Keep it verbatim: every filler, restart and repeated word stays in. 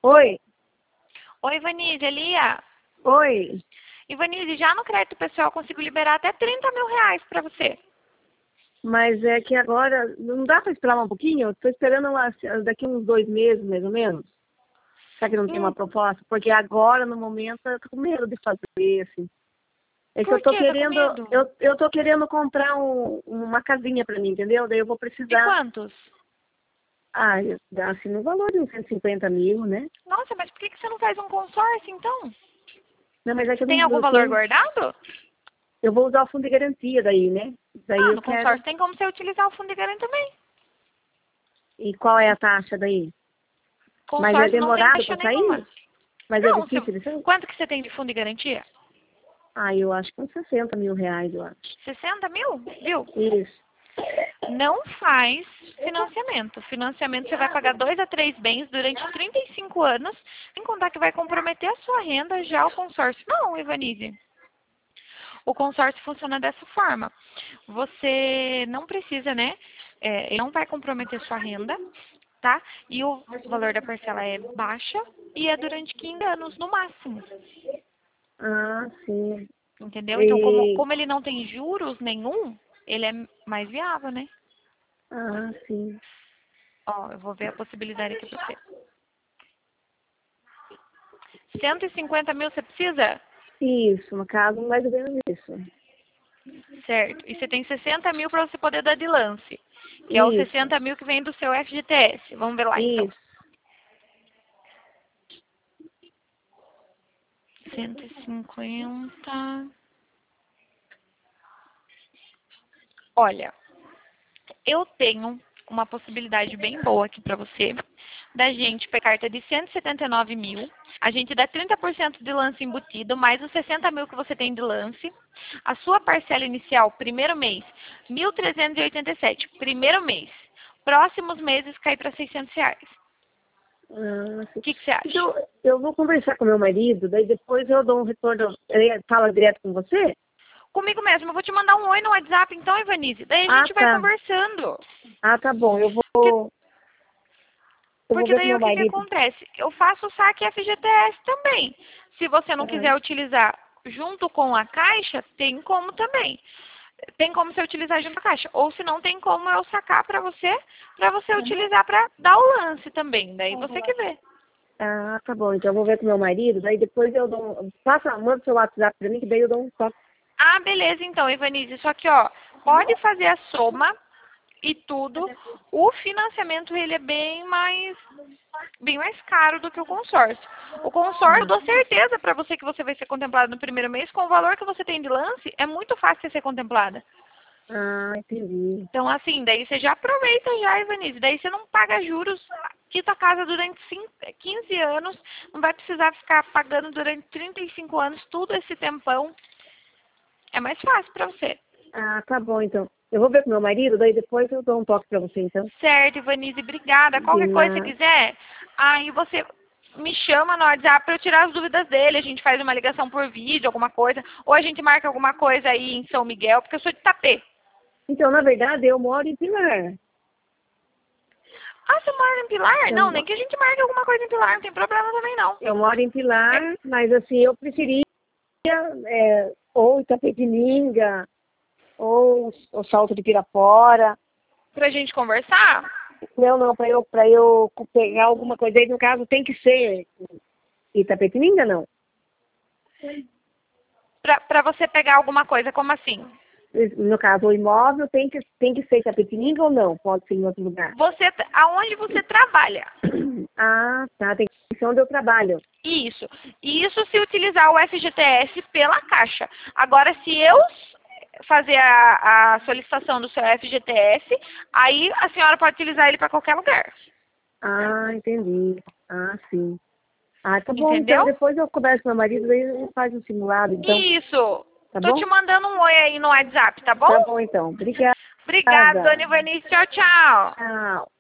Oi, Oi, Ivanise, Elia. oi. Ivanise, já no crédito pessoal eu consigo liberar até trinta mil reais pra você. Mas é que agora não dá para esperar um pouquinho? Estou esperando lá, daqui uns dois meses, mais ou menos. Será que não tem Hum, uma proposta? Porque agora, no momento, eu tô com medo de fazer, assim. É que eu por tô que tá com querendo, medo? eu, eu tô querendo comprar um, uma casinha para mim, entendeu? Daí eu vou De precisar, quantos? ah, eu- assim, no valor de uns cento e cinquenta mil, né? Nossa, mas por que que você não faz um consórcio, então? Não, mas é que Você eu tem não algum eu valor tenho, guardado? eu vou usar o fundo de garantia daí, né? Daí Ah, eu no quero. consórcio tem como você utilizar o fundo de garantia também. E qual é a taxa daí? Mas é Consórcio não tem demorado taxa para nenhuma. sair? Mas é Não, se... difícil de sair? quanto que você tem de fundo de garantia? Ah, eu acho que uns sessenta mil reais, eu acho. sessenta mil? Viu? Isso. Não faz financiamento. Financiamento você vai pagar dois a três bens durante trinta e cinco anos, sem contar que vai comprometer a sua renda já o consórcio. Não, Ivanise. O consórcio funciona dessa forma. Você não precisa, né? É, ele não vai comprometer sua renda, tá? E o valor da parcela é baixa e é durante quinze anos no máximo. Ah, sim. Entendeu? Então, como, E, como ele não tem juros nenhum, ele é mais viável, né? ah, sim. Ó, eu vou ver a possibilidade aqui pra você. cento e cinquenta mil você precisa? Isso, no caso, mais ou menos isso. Certo. E você tem sessenta mil para você poder dar de lance, que é os Isso, sessenta mil que vem do seu F G T S. Vamos ver lá, então. isso. cento e cinquenta. Olha, eu tenho uma possibilidade bem boa aqui para você, da gente pegar carta de cento e setenta e nove mil, a gente dá trinta por cento de lance embutido, mais os sessenta mil que você tem de lance, a sua parcela inicial, primeiro mês, mil trezentos e oitenta e sete, primeiro mês, próximos meses cai para seiscentos reais. Ah, O sim. que, que você acha? Então, eu vou conversar com meu marido, daí depois eu dou um retorno. Ele fala direto com você? Comigo mesmo, eu vou te mandar um oi no WhatsApp então, Ivanise, daí a Ah, gente vai tá. conversando. Ah, tá bom. Eu Porque, vou, eu vou porque ver com daí meu o que, que marido. acontece? Eu faço o saque F G T S também. Se você não Ah, quiser utilizar junto com a caixa, tem como também. Tem como você utilizar junto com a caixa. Ou se não, tem como eu sacar para você, para você utilizar para dar o lance também. Daí você que vê. ah, tá bom. Então eu vou ver com meu marido, daí depois eu dou um. Passa, manda seu WhatsApp pra mim, que daí eu dou um toque. Ah, beleza então, Ivanise. Só que, ó, pode fazer a soma e tudo. O financiamento, ele é bem mais bem mais caro do que o consórcio. O consórcio, eu dou certeza para você que você vai ser contemplado no primeiro mês, com o valor que você tem de lance, é muito fácil de ser contemplada. Ah, entendi. Então, assim, daí você já aproveita já, Ivanise. Daí você não paga juros, quita a casa durante cinco, quinze anos, não vai precisar ficar pagando durante trinta e cinco anos, tudo esse tempão. É mais fácil para você. Ah, tá bom, então. Eu vou ver com meu marido, daí depois eu dou um toque pra você, então. Certo, Ivanise, obrigada. De Qualquer coisa que você nada. quiser, aí você me chama no WhatsApp para eu tirar as dúvidas dele. A gente faz uma ligação por vídeo, alguma coisa. Ou a gente marca alguma coisa aí em São Miguel, porque eu sou de Itapê. Então, na verdade, eu moro em Pilar. Ah, você mora em Pilar? Eu, Não, mo- nem que a gente marque alguma coisa em Pilar, não tem problema também não. eu moro em É Pilar, mas assim, eu preferia é, ou Itapetininga, ou o Salto de Pirapora. pra gente conversar? Não, não, para eu, para eu pegar alguma coisa aí, no caso, tem que ser Itapetininga, não. Pra, pra você pegar alguma coisa, como assim? No caso, o imóvel tem que, tem que ser Itapetininga ou não? Pode ser em outro lugar. Você, aonde você trabalha? Ah, tá, tem que ser onde eu trabalho. Isso. E isso se utilizar o F G T S pela Caixa. Agora, se eu fazer a, a solicitação do seu F G T S, aí a senhora pode utilizar ele para qualquer lugar. Ah, entendi. Ah, sim. Ah, tá bom, então Entendeu? depois eu converso com meu marido, aí ele faz um simulado, então. Isso. Tá Tô te bom? mandando um oi aí no WhatsApp, tá bom? Tá bom, então. Obrigada. Obrigada, dona Ivanice. Tchau, tchau. Tchau.